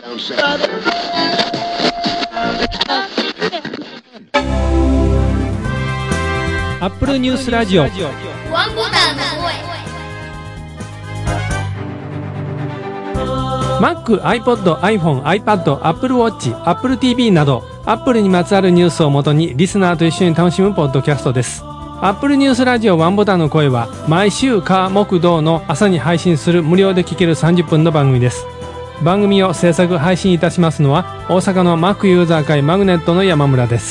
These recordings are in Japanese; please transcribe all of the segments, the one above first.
アップルニュースラジオワンボタンの声 Mac、iPod、iPhone、iPad、Apple Watch、Apple TV など Apple にまつわるニュースをもとにリスナーと一緒に楽しむポッドキャストです。Apple ニュースラジオワンボタンの声は毎週火木土の朝に配信する無料で聴ける30分の番組です。番組を制作配信いたしますのは大阪の Mac ユーザー会マグネットの山村です。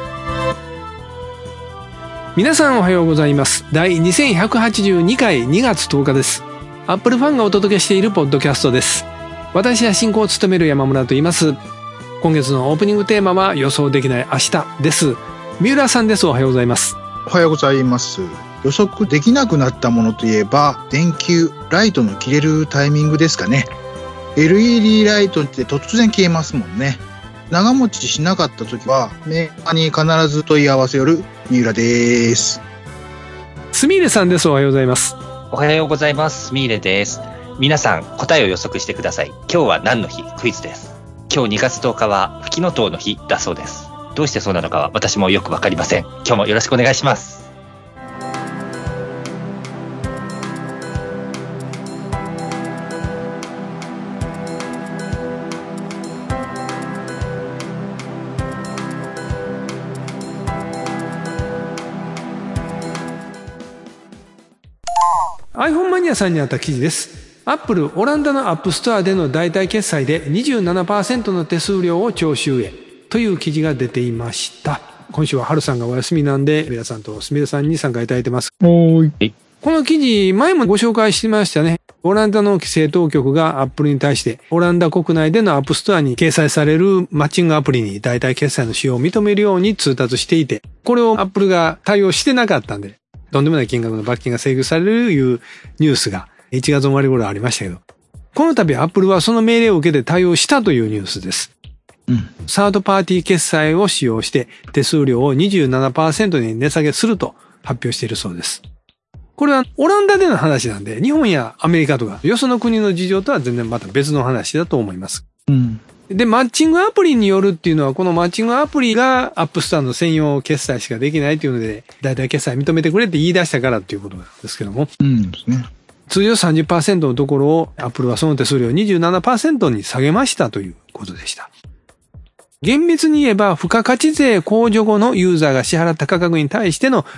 皆さんおはようございます。第2182回2月10日です。アップルファンがお届けしているポッドキャストです。私は進行を務める山村と言います。今月のオープニングテーマは予想できない明日です。三浦さんです。おはようございます。 おはようございます。予測できなくなったものといえば電球ライトの切れるタイミングですかね。 LED ライトって突然消えますもんね。長持ちしなかった時はメーカーに必ず問い合わせよる三浦です。 すみれさんです。おはようございます。 おはようございます。みーれです。皆さん答えを予測してください。今日は何の日？クイズです。今日2月10日はフキノトウの日だそうです。どうしてそうなのかは私もよくわかりません。今日もよろしくお願いします。 iPhone マニアさんにあった記事です。アップルオランダのアップストアでの代替決済で 27% の手数料を徴収へという記事が出ていました。今週は春さんがお休みなんで皆さんとすみれさんに参加いただいてます。この記事前もご紹介してましたね。オランダの規制当局がアップルに対してオランダ国内でのアップストアに掲載されるマッチングアプリに代替決済の使用を認めるように通達していて、これをアップルが対応してなかったんでとんでもない金額の罰金が請求されるいうニュースが1月終わり頃ありましたけど、この度アップルはその命令を受けて対応したというニュースです。サードパーティー決済を使用して手数料を 27% に値下げすると発表しているそうです。これはオランダでの話なんで、日本やアメリカとかよその国の事情とは全然また別の話だと思います。で、マッチングアプリによるっていうのは、このマッチングアプリがアップストアの専用決済しかできないというので、代替決済認めてくれって言い出したからっていうことなんですけども。ですね。通常 30% のところをアップルはその手数料を 27% に下げましたということでした。厳密に言えば、付加価値税控除後のユーザーが支払った価格に対しての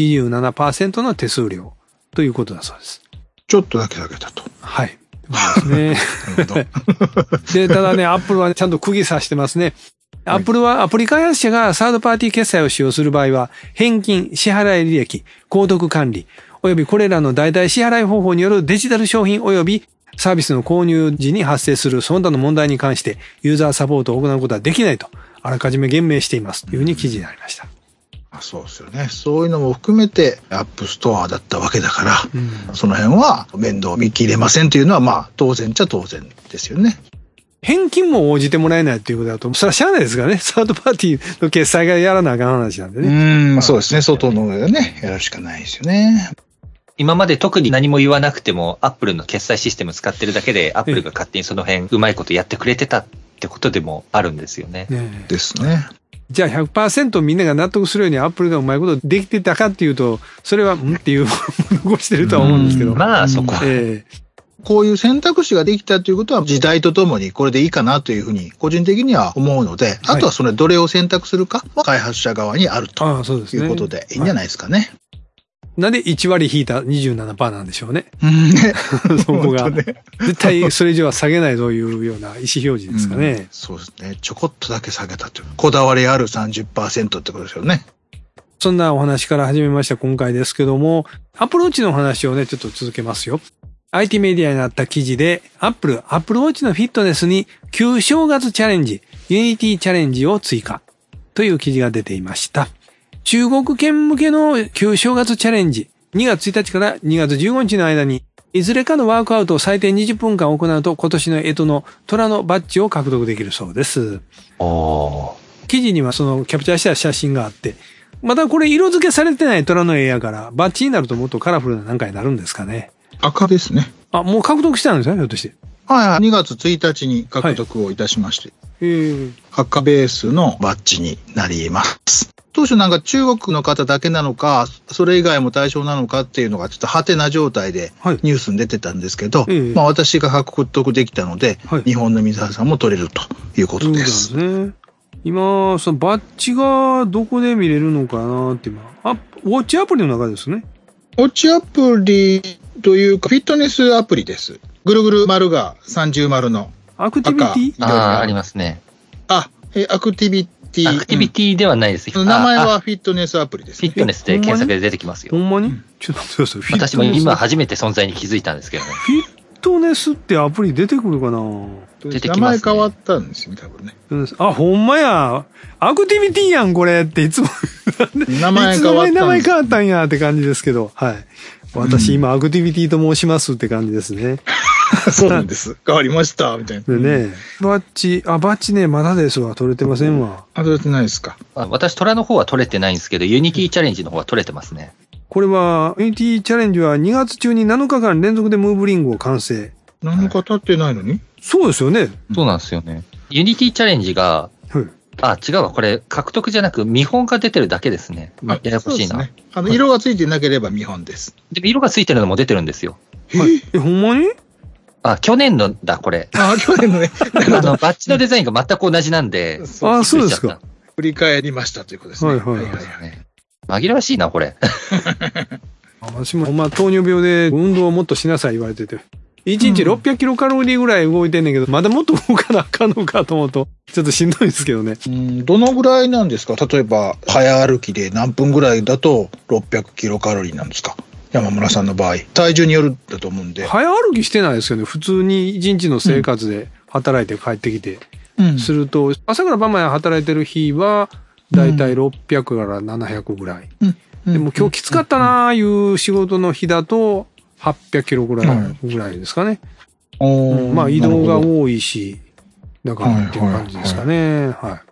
27% の手数料ということだそうです。 ちょっとだけ下げたと。 はい。そうですね。で、ただね、アップルはちゃんと釘刺してますね。アップルはアプリ開発者がサードパーティー決済を使用する場合は、返金、支払い履歴、購読管理、およびこれらの代替支払い方法によるデジタル商品およびサービスの購入時に発生するその他の問題に関してユーザーサポートを行うことはできないとあらかじめ言明していますというふうに記事にありました。 そうですよね。そういうのも含めてアップストアだったわけだから、その辺は面倒見きれませんというのはまあ当然っちゃ当然ですよね。 返金も応じてもらえないということだと、それはしゃあないですからね。サードパーティーの決済がやらなあかん話なんでね。 そうですね。外の上でね、やるしかないですよね。 今まで特に何も言わなくても、アップルの決済システム使ってるだけで、アップルが勝手にその辺うまいことやってくれてたってことでもあるんですよね。 ですね。 じゃあ 100% みんなが納得するようにアップルがうまいことできてたかっていうと、それはっていう残してるとは思うんですけど。 まあそこは。 こういう選択肢ができたということは時代とともにこれでいいかなというふうに個人的には思うので、あとはそれどれを選択するかは開発者側にあるということでいいんじゃないですかね。 なんで1割引いた 27% なんでしょうね。そこが。絶対それ以上は下げないというような意思表示ですかね。 そうですね。ちょこっとだけ下げたという。こだわりある 30% ってことですよね。 そんなお話から始めました今回ですけども、Apple Watchの話をね、ちょっと続けますよ。IT メディアになった記事で、Apple Watch のフィットネスに旧正月チャレンジ、Unity チャレンジを追加という記事が出ていました。中国圏向けの旧正月チャレンジ、2月1日から2月15日の間に、いずれかのワークアウトを最低20分間行うと、今年の干支の虎のバッジを獲得できるそうです。記事にはそのキャプチャーした写真があって、またこれ色付けされてない虎の絵やから、バッジになるともっとカラフルななんかになるんですかね。 赤ですね。 もう獲得したんですよね、ひょっとして。 はいはい。2月1日に獲得をいたしまして。赤ベースのバッジになります。当初なんか中国の方だけなのか、それ以外も対象なのかっていうのがちょっとハテな状態でニュースに出てたんですけど、まあ私が獲得できたので、日本の皆さんも取れるということです。 そうですね。今、そのバッジがどこで見れるのかなって今、ウォッチアプリの中ですね。 ウォッチアプリというか、フィットネスアプリです。ぐるぐる丸が30丸の。 アクティビティ？ ありますね。 アクティビティ。 アクティビティではないです。 名前はフィットネスアプリです、 ね。フィットネスで検索で出てきますよ。 ほんまに？ちょっと待ってください。 私も今初めて存在に気づいたんですけどね。 フィットネスってアプリ出てくるかな？ 出てきますね。 名前変わったんですよね、多分ね。 ほんまや。アクティビティやん、これっていつも。 名前変わったんです。 名前変わったんやって感じですけど。はい。私今アクティビティと申しますって感じですね。 そうなんです。変わりました、みたいな。 でね、バッジね、まだですわ。取れてませんわ。 取れてないですか。 私、虎の方は取れてないんですけど、ユニティチャレンジの方は取れてますね。 これは、ユニティチャレンジは2月中に7日間連続でムーブリングを完成。 7日経ってないのに？ そうですよね。 そうなんですよね。ユニティチャレンジが、違うわ。これ、獲得じゃなく、見本が出てるだけですね。ややこしいな。 ね、色がついてなければ見本です。 でも、色がついてるのも出てるんですよ。 ほんまに？ 去年のだ、これ。 去年のね。 バッジのデザインが全く同じなんで。 そうですか。 振り返りましたということですね。 紛らわしいな、これ。 私も、糖尿病で運動をもっとしなさい言われてて。1日600キロカロリーぐらい動いてんねんけど、まだもっと動かなあかんのかと思うと、ちょっとしんどいですけどね。 どのぐらいなんですか？例えば、早歩きで何分ぐらいだと600キロカロリーなんですか？山村さんの場合。体重によるんだと思うんで。 早歩きしてないですよね。普通に1日の生活で働いて帰ってきて。すると、朝から晩まで働いてる日は、だいたい600から700ぐらい。でも今日きつかったなーいう仕事の日だと、800キロぐらいですかね。まあ移動が多いし、だからっていう感じですかね。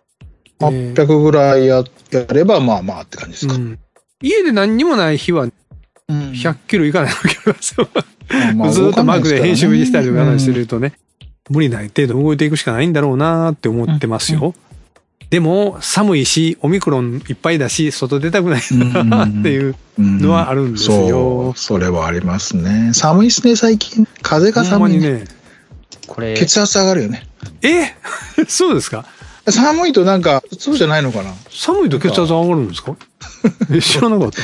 800ぐらいやればまあまあって感じですか。 家で何にもない日は100キロいかないわけですよ。ずっとマークで編集したりとかしてるとね、無理ない程度動いていくしかないんだろうなって思ってますよ。でも寒いし、オミクロンいっぱいだし、外出たくないなっていうのはあるんですよ。 それはありますね。寒いですね、最近。風が寒いね。 これ血圧上がるよね。 そうですか？ 寒いとなんか、そうじゃないのかな？ 寒いと血圧上がるんですか？知らなかった。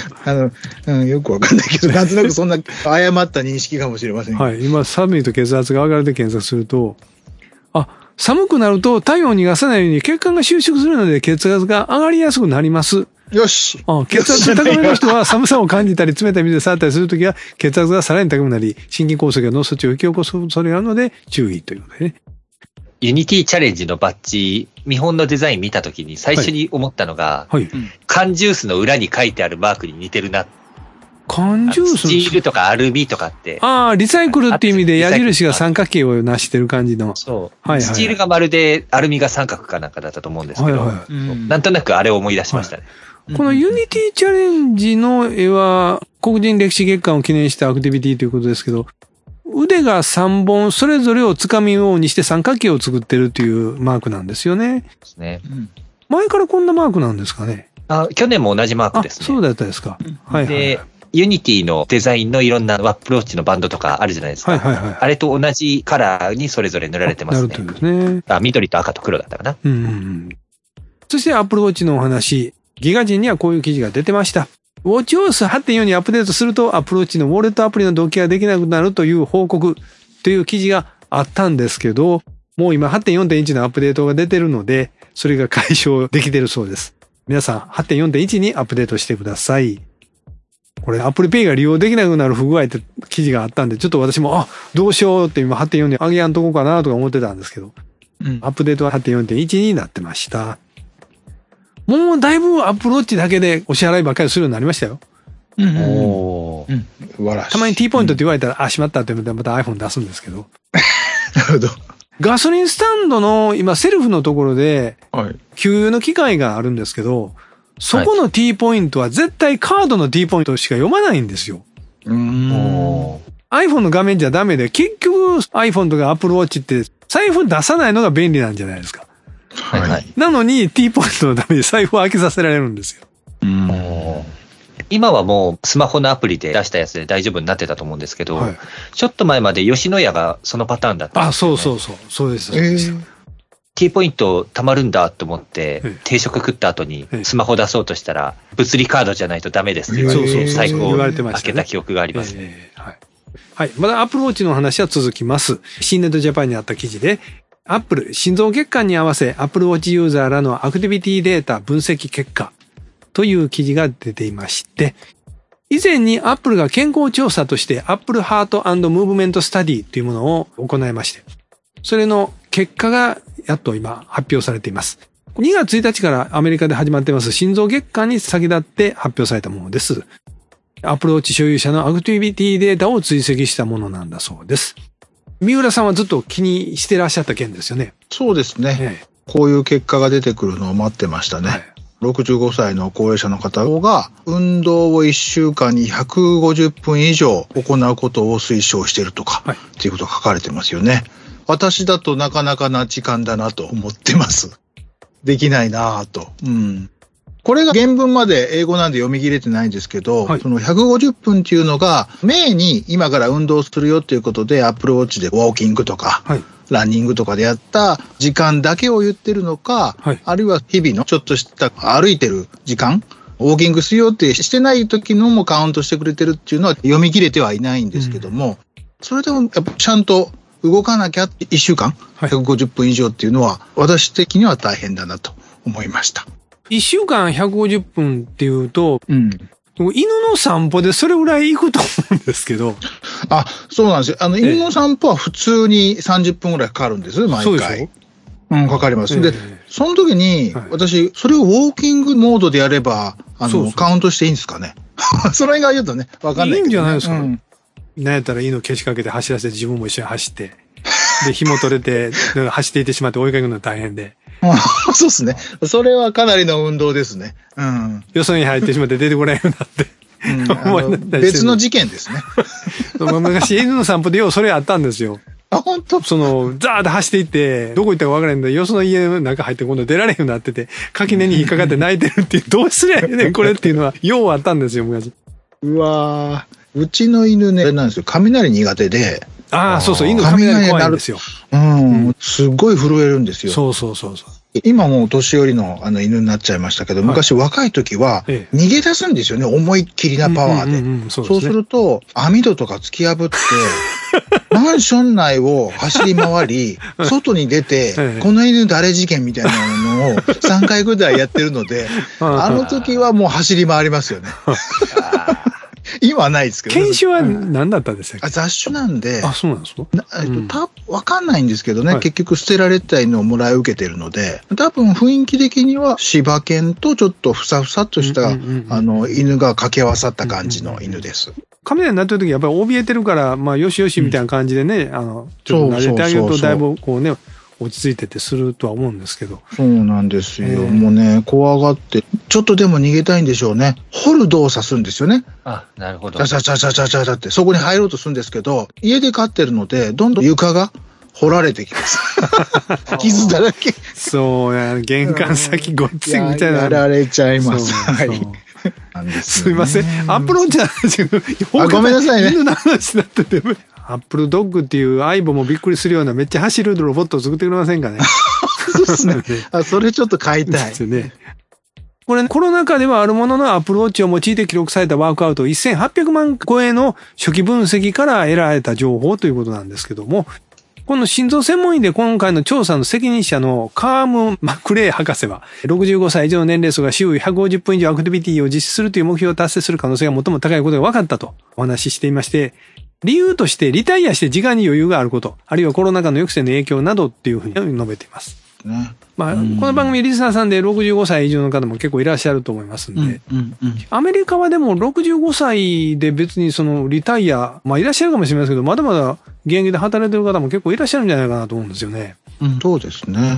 よくわかんないけど、なんとなくそんな誤った認識かもしれません。 はい。今、寒いと血圧が上がるで検索すると、寒くなると体温を逃がさないように血管が収縮するので血圧が上がりやすくなります。 よし。 血圧が高めの人は寒さを感じたり冷たい水で触ったりするときは血圧がさらに高くなり、心筋梗塞や脳卒中を引き起こす恐れがあるので注意ということでね。 ユニティチャレンジのバッジ、見本のデザイン見たときに最初に思ったのが、缶ジュースの裏に書いてあるマークに似てるな。 缶ジューススチールとかアルミとかって。 リサイクルっていう意味で矢印が三角形を成してる感じの。 そう。スチールがまるでアルミが三角かなんかだったと思うんですけど、なんとなくあれを思い出しましたね。 このユニティチャレンジの絵は、黒人歴史月間を記念したアクティビティということですけど、腕が3本それぞれを掴みようにして三角形を作ってるというマークなんですよね。 ですね。 前からこんなマークなんですかね。 去年も同じマークですね。 そうだったですか。 で、ユニティのデザインのいろんなアプローチのバンドとかあるじゃないですか。あれと同じカラーにそれぞれ塗られてますね。 なるほどですね。 緑と赤と黒だったかな。 そしてアップルウォッチのお話。ギガ人にはこういう記事が出てました。ウォッチ OS 8.4 にアップデートするとアップルウォッチのウォレットアプリの同期ができなくなるという報告という記事があったんですけど、もう今 8.4.1 のアップデートが出てるので、それが解消できてるそうです。皆さん 8.4.1 にアップデートしてください。これ Apple Pay が利用できなくなる不具合って記事があったんで、ちょっと私もどうしようって今 8.4 に上げやんとこかなとか思ってたんですけど、アップデートは 8.4.1 になってました。もうだいぶアップルウォッチだけでお支払いばっかりするようになりましたよ。たまに T ポイントって言われたら、しまったって言ってまた iPhone 出すんですけど。 なるほど。 ガソリンスタンドの今セルフのところで、給油の機械があるんですけど、そこの T ポイントは絶対カードの T ポイントしか読まないんですよ。 iPhone の画面じゃダメで、結局 iPhone とか Apple Watch って財布出さないのが便利なんじゃないですか。 はいはい。 なのに T ポイントのために財布を開けさせられるんですよ。 今はもうスマホのアプリで出したやつで大丈夫になってたと思うんですけど、 はい、 ちょっと前まで吉野家がそのパターンだったんですよね。 そうです。 T ポイント貯まるんだと思って、定食食った後にスマホ出そうとしたら、物理カードじゃないとダメですって言われて、財布を開けた記憶がありますね。 はい。まだ Apple Watch の話は続きます。新ネットジャパンにあった記事で、Apple 心臓血管に合わせ Apple Watch ユーザーらのアクティビティデータ分析結果という記事が出ていまして、以前に Apple が健康調査として Apple Heart and Movement Study というものを行いまして、それの結果がやっと今発表されています。2月1日からアメリカで始まっています心臓月間に先立って発表されたものです。Apple Watch 所有者のアクティビティデータを追跡したものなんだそうです。三浦さんはずっと気にしてらっしゃった件ですよね。 そうですね。こういう結果が出てくるのを待ってましたね。65歳の高齢者の方が運動を1週間に150分以上行うことを推奨しているとか、っていうことが書かれてますよね。私だとなかなかな時間だなと思ってます。できないなぁと。これが原文まで英語なんで読み切れてないんですけど、その150分っていうのが、明に今から運動するよっていうことで、Apple Watch でウォーキングとか、ランニングとかでやった時間だけを言ってるのか、あるいは日々のちょっとした歩いてる時間、ウォーキングするよってしてない時のもカウントしてくれてるっていうのは読み切れてはいないんですけども、それでもやっぱちゃんと動かなきゃ1週間150分以上っていうのは私的には大変だなと思いました。 1週間150分っていうと、犬の散歩でそれぐらい行くと思うんですけど。 そうなんですよ。犬の散歩は普通に30分ぐらいかかるんです、毎回。そうでしょ？かかります。で、その時に、私、それをウォーキングモードでやれば、カウントしていいんですかね。それが言うとね、わかんないけど、ね。いいんじゃないですか。なんやったら犬けしかけて走らせて自分も一緒に走って、で、紐取れて、走っていってしまって追いかけるの大変で。 そうですね。それはかなりの運動ですね。 よそに入ってしまって出てこないようになって。 別の事件ですね。 昔犬の散歩でようそれあったんですよ。 本当？ ザーッと走っていって、どこ行ったか分からないんで、よその家の中入って今度出られへんようになってて、垣根に引っかかって泣いてるっていう、どうすりゃいいねんこれっていうのは、ようあったんですよ、昔。 うわー。うちの犬ね、あれなんですよ、雷苦手で。 そう、犬雷怖いんですよ。 すっごい震えるんですよ。 そう。 今もう年寄りの犬になっちゃいましたけど、昔若い時は逃げ出すんですよね、思いっきりなパワーで。そうすると、網戸とか突き破って、マンション内を走り回り、外に出て、この犬誰事件みたいなのを3回ぐらいやってるので、あの時はもう走り回りますよね。今はないですけど。 犬種は何だったんですか？ 雑種なんで。 そうなんですか？ わかんないんですけどね、結局捨てられた犬をもらい受けてるので、多分雰囲気的には柴犬とちょっとふさふさっとした犬が掛け合わさった感じの犬です。 雷になってる時やっぱり怯えてるから、よしよしみたいな感じでね、ちょっと撫でてあげるとだいぶこうね、落ち着いててするとは思うんですけど。 そうなんですよ。もうね、怖がって、ちょっとでも逃げたいんでしょうね。掘る動作するんですよね。 なるほど。 チャチャって、そこに入ろうとするんですけど、家で飼ってるので、どんどん床が掘られてきます。傷だらけ。 そうや、玄関先ごっついみたいな。 やられちゃいます。 すいません。アップローチなんですけど、 ごめんなさいね。 犬の話になってて。アップルドッグっていう相棒もびっくりするようなめっちゃ走るロボットを作ってくれませんかね。 そうですね。それちょっと買いたい。 ですね。これコロナ禍ではあるもののアップルウォッチを用いて記録されたワークアウト1800万超えの初期分析から得られた情報ということなんですけども、この心臓専門医で今回の調査の責任者のカーム・マクレイ博士は、65歳以上の年齢層が週150分以上アクティビティを実施するという目標を達成する可能性が最も高いことが分かったとお話ししていまして、理由としてリタイアして時間に余裕があること、あるいはコロナ禍の抑制の影響などっていうふうに述べています。この番組リスナーさんで65歳以上の方も結構いらっしゃると思いますんで、アメリカはでも65歳で別にそのリタイア、いらっしゃるかもしれませんけど、まだまだ現役で働いてる方も結構いらっしゃるんじゃないかなと思うんですよね。 そうですね。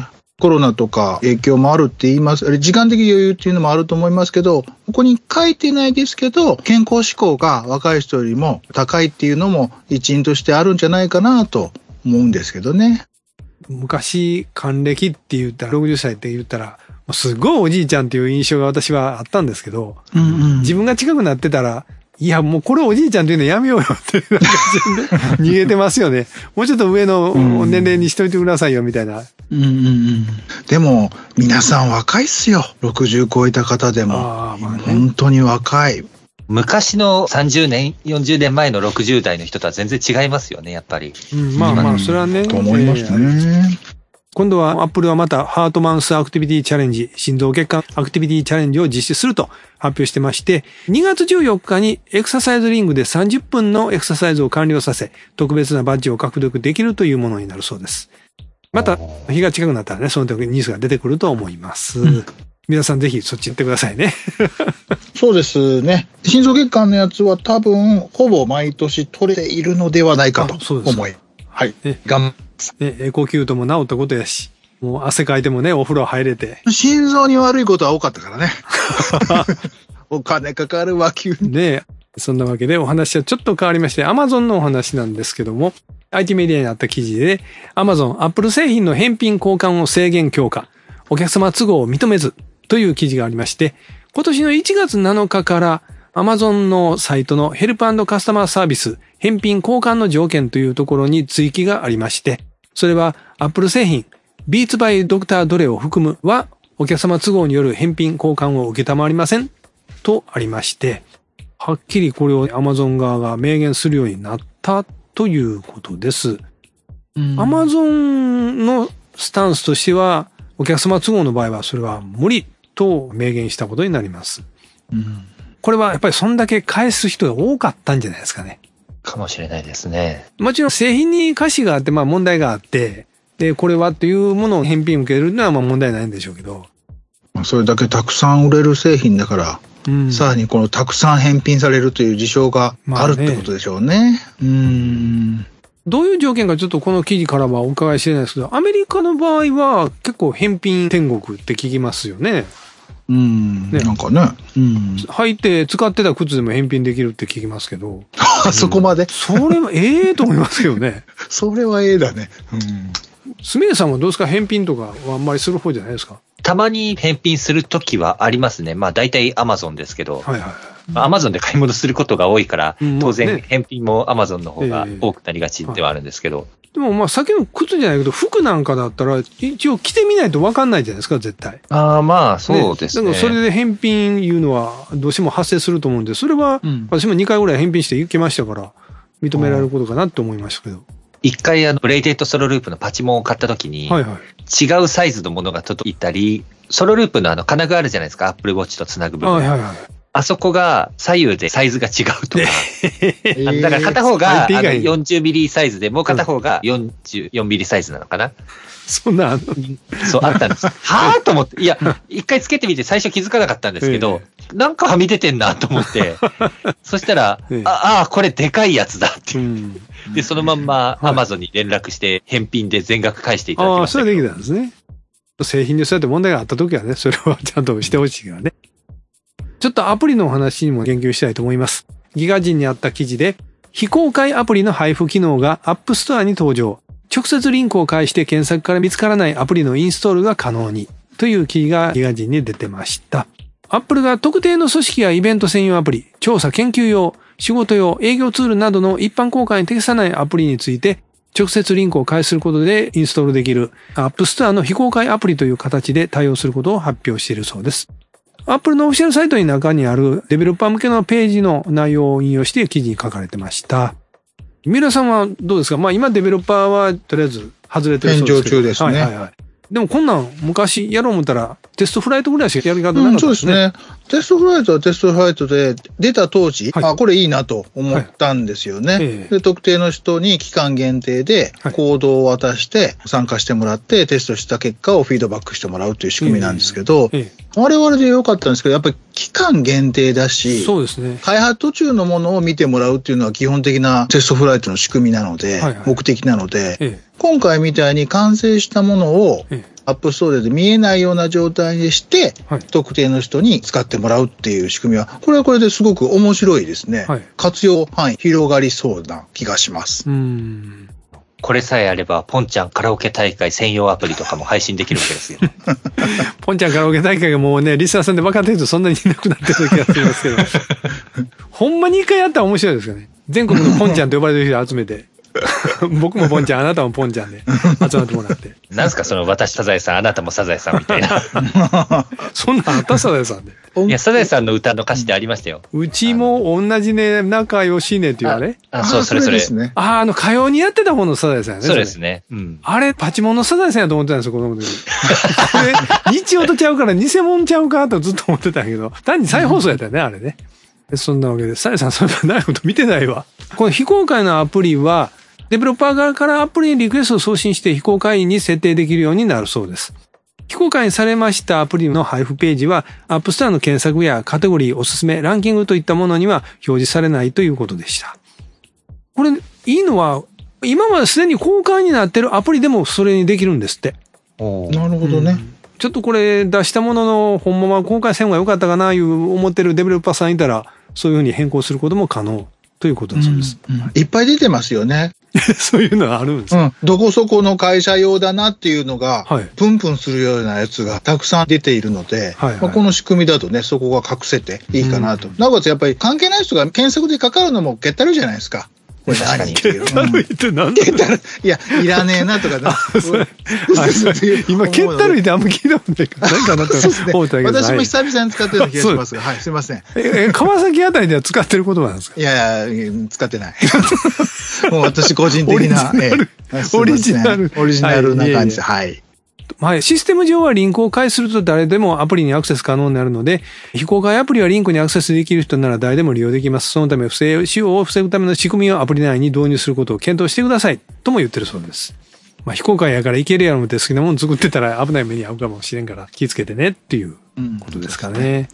コロナとか影響もあるって言います。時間的余裕っていうのもあると思いますけど、ここに書いてないですけど、健康志向が若い人よりも高いっていうのも一因としてあるんじゃないかなと思うんですけどね。 昔、還暦って言ったら、60歳って言ったら、すごいおじいちゃんっていう印象が私はあったんですけど、自分が近くなってたら、いや、もうこれおじいちゃんっていうのやめようよっていう感じで逃げてますよね。もうちょっと上の年齢にしといてくださいよみたいな。 でも、皆さん若いっすよ。60超えた方でも。本当に若い。 昔の30年、40年前の60代の人とは全然違いますよね、やっぱり。 それはね。 と思いますね。 今度はアップルはまたハートマウスアクティビティチャレンジ、心臓血管アクティビティチャレンジを実施すると発表してまして、2月14日にエクササイズリングで30分のエクササイズを完了させ、特別なバッジを獲得できるというものになるそうです。また、日が近くなったらね、その時にニュースが出てくると思います。皆さんぜひそっち行ってくださいね。 そうですね。心臓血管のやつは多分、ほぼ毎年取れているのではないかと思い。はい。 エコキュートも治ったことやし、もう汗かいてもね、お風呂入れて。 心臓に悪いことは多かったからね。お金かかるわ、急に。 ね。そんなわけでお話はちょっと変わりまして、Amazon のお話なんですけども、IT メディアにあった記事で、Amazon、Apple 製品の返品交換を制限強化、お客様都合を認めずという記事がありまして、今年の1月7日から Amazon のサイトのヘルプ&カスタマーサービス、返品交換の条件というところに追記がありまして、それは Apple 製品、Beats by Dr. Dre を含むは、お客様都合による返品交換を受けたまわりませんとありまして、はっきりこれを Amazon 側が明言するようになったということです。Amazon のスタンスとしては、お客様都合の場合はそれは無理と明言したことになります。これはやっぱりそんだけ返す人が多かったんじゃないですかね。 かもしれないですね。 もちろん製品に瑕疵があって、問題があって、で、これはっていうものを返品受けるのは問題ないんでしょうけど。 それだけたくさん売れる製品だから、さらにこのたくさん返品されるという事象があるってことでしょうね。 どういう条件かちょっとこの記事からはお伺いしてないですけど、アメリカの場合は結構返品天国って聞きますよね。 なんかね。 履いて使ってた靴でも返品できるって聞きますけど。 そこまで。 それはと思いますよね。 それはだね。 すみれさんはどうですか？返品とかはあんまりする方じゃないですか？ たまに返品するときはありますね。大体 Amazon ですけど。Amazon で買い物することが多いから、当然返品も Amazon の方が多くなりがちではあるんですけど。 でもさっきの靴じゃないけど、服なんかだったら、一応着てみないと分かんないじゃないですか、絶対。 そうですね。 だからそれで返品いうのはどうしても発生すると思うんで、それは、私も2回ぐらい返品していけましたから、認められることかなって思いましたけど。 一回ブレイデッドソロループのパチモンを買った時に、違うサイズのものが届いたり、ソロループの金具あるじゃないですか、Apple Watch とつなぐ部分。あそこが左右でサイズが違うとか。だから片方が40ミリサイズで、もう片方が44ミリサイズなのかな。 そんなそう、あったんです。はぁと思って。いや、一回つけてみて最初気づかなかったんですけど、なんかはみ出てんなと思って、そしたら、これでかいやつだって。で、そのまんま Amazon に連絡して返品で全額返していただきました。 それできたんですね。製品でそうやって問題があった時はね、それはちゃんとしてほしいからね。ちょっとアプリのお話にも言及したいと思います。ギガ人にあった記事で、非公開アプリの配布機能が App Store に登場。直接リンクを介して検索から見つからないアプリのインストールが可能に。という記事がギガ人に出てました。Apple が特定の組織やイベント専用アプリ、調査研究用、仕事用、営業ツールなどの一般公開に適さないアプリについて、直接リンクを介することでインストールできる App Store の非公開アプリという形で対応することを発表しているそうです。Apple のオフィシャルサイトの中にあるデベロッパー向けのページの内容を引用して記事に書かれてました。三浦さんはどうですか？今デベロッパーはとりあえず外れてるそうですけど。 返上中ですね。 でもこんなん昔やろう思ったらテストフライトぐらいしかやり方なかったですね。 そうですね。テストフライトはテストフライトで出た当時、これいいなと思ったんですよね。で、特定の人に期間限定でコードを渡して参加してもらってテストした結果をフィードバックしてもらうという仕組みなんですけど、我々で良かったんですけど、やっぱり期間限定だし、 そうですね。 開発途中のものを見てもらうっていうのは基本的なテストフライトの仕組みなので、目的なので、今回みたいに完成したものをアップストアで見えないような状態にして、 はい、 特定の人に使ってもらうっていう仕組みは、これはこれですごく面白いですね。はい、活用範囲広がりそうな気がします。 これさえあれば、ポンちゃんカラオケ大会専用アプリとかも配信できるわけですよ。 ポンちゃんカラオケ大会がもうね、リスナーさんで分かってるとそんなにいなくなってる気がしますけど。ほんまに一回やったら面白いですよね。全国のポンちゃんと呼ばれる人集めて。僕もポンちゃん、あなたもポンちゃんで集まってもらって。 なんすかその私サザエさん、あなたもサザエさんみたいな。 そんなんあったサザエさんで。 いや、サザエさんの歌の歌詞でありましたよ。 うちも同じね、仲良しねっていうあれ？ そう、それ。 歌謡にやってた方のサザエさんやね。 そうですね。 あれ、パチモンのサザエさんやと思ってたんですよ、子供の時。日曜とちゃうから偽物ちゃうかとずっと思ってたんやけど、単に再放送やったよね、あれね。そんなわけで、サザエさん、そんなないこと見てないわ。この非公開のアプリは、デベロッパー側からアプリにリクエストを送信して非公開に設定できるようになるそうです。非公開にされましたアプリの配布ページは、App Store の検索やカテゴリー、おすすめ、ランキングといったものには表示されないということでした。これ、いいのは、今まですでに公開になってるアプリでもそれにできるんですって。 なるほどね。 ちょっとこれ出したものの、ほんまは公開せん方が良かったかな、いう思ってるデベロッパーさんいたら、そういうふうに変更することも可能ということだそうです。 いっぱい出てますよね。 そういうのはあるんですか？ どこそこの会社用だなっていうのが、プンプンするようなやつがたくさん出ているので、この仕組みだとね、そこが隠せていいかなと。なおかつやっぱり関係ない人が検索でかかるのもげったるじゃないですか。これ何っていう。けったるいって何だろう？ いや、いらねえなとかね。 今、けったるいってあんま聞いたことないから、何かなと思ったけど。 私も久々に使ってるような気がしますが、はい、すいません。 川崎あたりでは使ってる言葉なんですか？ いやいや、使ってない。もう私個人的な。 オリジナルな感じで、はい。 はい。システム上はリンクを開設すると誰でもアプリにアクセス可能になるので、非公開アプリはリンクにアクセスできる人なら誰でも利用できます。そのため不正使用を防ぐための仕組みをアプリ内に導入することを検討してください。とも言ってるそうです。非公開やからいけるやろって好きなもの作ってたら危ない目に遭うかもしれんから気をつけてねっていうことですかね。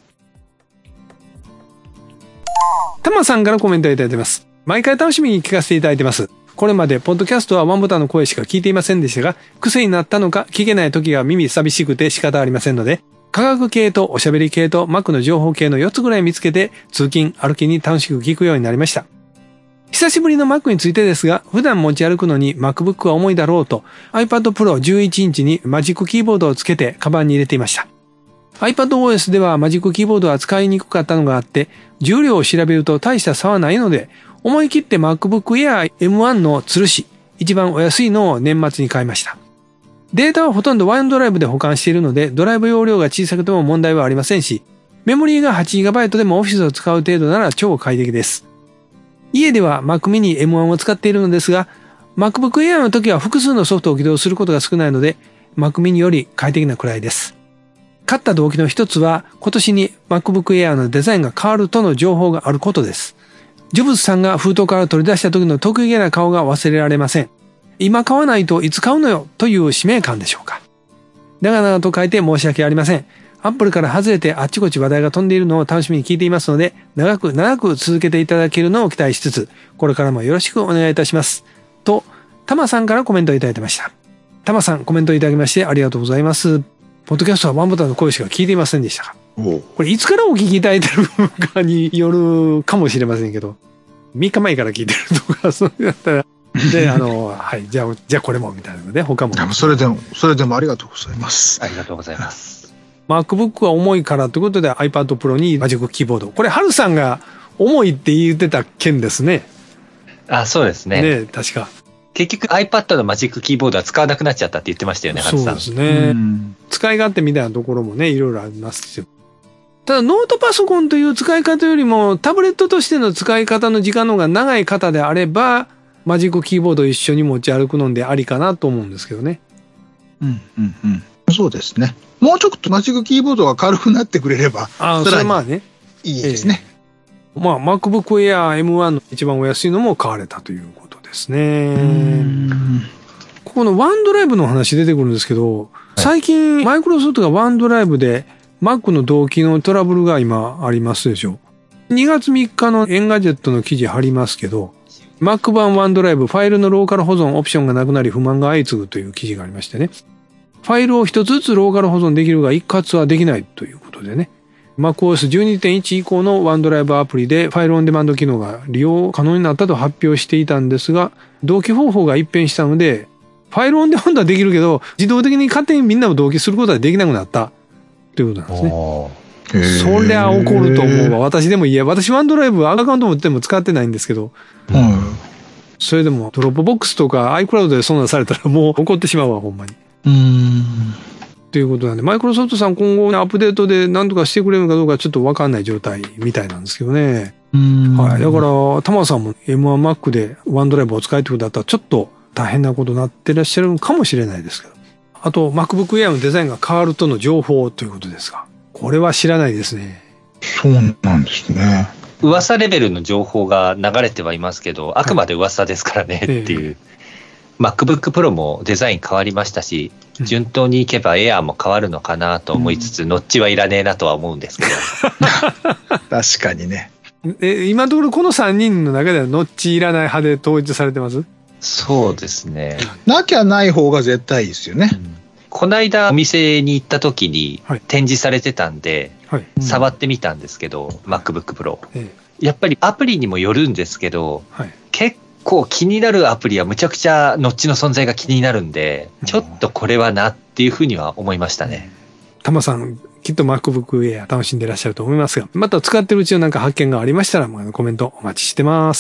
たまさんからコメントいただいてます。毎回楽しみに聞かせていただいてます。これまでポッドキャストはワンボタンの声しか聞いていませんでしたが、癖になったのか聞けない時が耳寂しくて仕方ありませんので、科学系とおしゃべり系と Mac の情報系の4つぐらい見つけて通勤歩きに楽しく聞くようになりました。久しぶりの Mac についてですが、普段持ち歩くのに MacBook は重いだろうと iPad Pro 11インチにマジックキーボードをつけてカバンに入れていました。iPadOS ではマジックキーボードは使いにくかったのがあって、重量を調べると大した差はないので、思い切って MacBook Air M1 の吊るし、一番お安いのを年末に買いました。データはほとんど OneDrive で保管しているので、ドライブ容量が小さくても問題はありませんし、メモリーが 8GB でも Office を使う程度なら超快適です。家では Mac mini M1 を使っているのですが、MacBook Air の時は複数のソフトを起動することが少ないので、Mac mini より快適なくらいです。買った動機の一つは、今年に MacBook Air のデザインが変わるとの情報があることです。ジョブズさんが封筒から取り出した時の得意げな顔が忘れられません。今買わないといつ買うのよという使命感でしょうか。長々と書いて申し訳ありません。アップルから外れてあっちこっち話題が飛んでいるのを楽しみに聞いていますので、長く続けていただけるのを期待しつつ、これからもよろしくお願いいたします。と、タマさんからコメントをいただいてました。タマさん、コメントいただきましてありがとうございます。ポッドキャストはワンボタンの声しか聞いていませんでしたか？これいつからお聞きいただいてるかによるかもしれませんけど、3日前から聞いてるとか、そうだったら、で、はい、じゃあこれもみたいなので、他も。 それでもありがとうございます。 ありがとうございます。 MacBook は重いからということで iPad Pro にマジックキーボード。これ、ハルさんが重いって言ってた件ですね。 あ、そうですね。 ね、確か。 結局 iPad のマジックキーボードは使わなくなっちゃったって言ってましたよね、ハルさん。 そうですね。使い勝手みたいなところもね、いろいろありますし。ただノートパソコンという使い方よりもタブレットとしての使い方の時間の方が長い方であればマジックキーボードを一緒に持ち歩くのでありかなと思うんですけどね。 そうですね。もうちょっとマジックキーボードが軽くなってくれれば、 それはまあね、 いいですね。 MacBook Air M1 の一番お安いのも買われたということですね。ここのワンドライブの話出てくるんですけど、最近マイクロソフトがワンドライブでMac の同期のトラブルが今ありますでしょ。2月3日のエンガジェットの記事貼りますけど、Mac 版ワンドライブファイルのローカル保存オプションがなくなり不満が相次ぐという記事がありましてね。 ファイルを一つずつローカル保存できるが一括はできないということでね。MacOS12.1 以降のワンドライブアプリでファイルオンデマンド機能が利用可能になったと発表していたんですが、同期方法が一変したので、ファイルオンデマンドはできるけど、自動的に勝手にみんなを同期することはできなくなったということなんですね。そりゃ怒ると思うわ。私でも私ワンドライブアカウント持っても使ってないんですけど、それでもドロップボックスとか iCloud でそんなんされたらもう怒ってしまうわ、ほんまに。ということなんで、マイクロソフトさん今後アップデートで何とかしてくれるのかどうかちょっと分かんない状態みたいなんですけどね。はい。だから、タマさんも M1Mac でワンドライブを使えってことだったらちょっと大変なことになってらっしゃるのかもしれないですけど。あと、MacBook Air のデザインが変わるとの情報ということですが、これは知らないですね。 そうなんですね。 噂レベルの情報が流れてはいますけど、あくまで噂ですからねっていう。MacBook Pro もデザイン変わりましたし、順当にいけば Air も変わるのかなと思いつつ、ノッチはいらねえなとは思うんですけど。 確かにね。 今のところこの3人の中ではノッチいらない派で統一されてます？ そうですね。 なきゃない方が絶対いいですよね。 この間お店に行った時に展示されてたんで、触ってみたんですけど、MacBook Pro。やっぱりアプリにもよるんですけど、結構気になるアプリはむちゃくちゃノッチの存在が気になるんで、ちょっとこれはなっていうふうには思いましたね。 タマさん、きっと MacBook Air 楽しんでいらっしゃると思いますが、また使ってるうちのなんか発見がありましたら、コメントお待ちしてます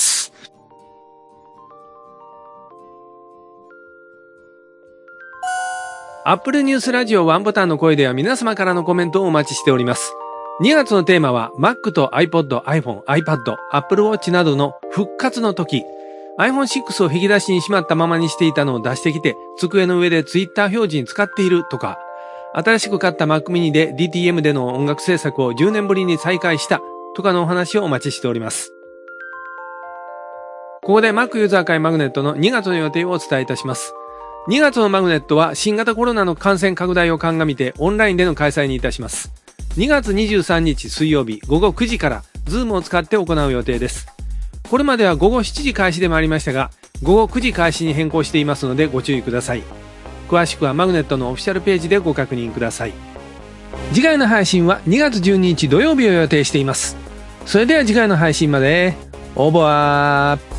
。Apple News ラジオワンボタンの声では皆様からのコメントをお待ちしております。2月のテーマは Mac と iPod、iPhone、iPad、Apple Watch などの復活の時。iPhone6 を引き出しにしまったままにしていたのを出してきて、机の上で Twitter 表示に使っているとか、新しく買った Mac mini で DTM での音楽制作を10年ぶりに再開したとかのお話をお待ちしております。ここで Mac ユーザー会マグネットの2月の予定をお伝えいたします。2月のマグネットは新型コロナの感染拡大を鑑みてオンラインでの開催にいたします。2月23日水曜日午後9時から Zoom を使って行う予定です。これまでは午後7時開始でもありましたが、午後9時開始に変更していますのでご注意ください。詳しくはマグネットのオフィシャルページでご確認ください。次回の配信は2月12日土曜日を予定しています。それでは次回の配信まで。オーバー。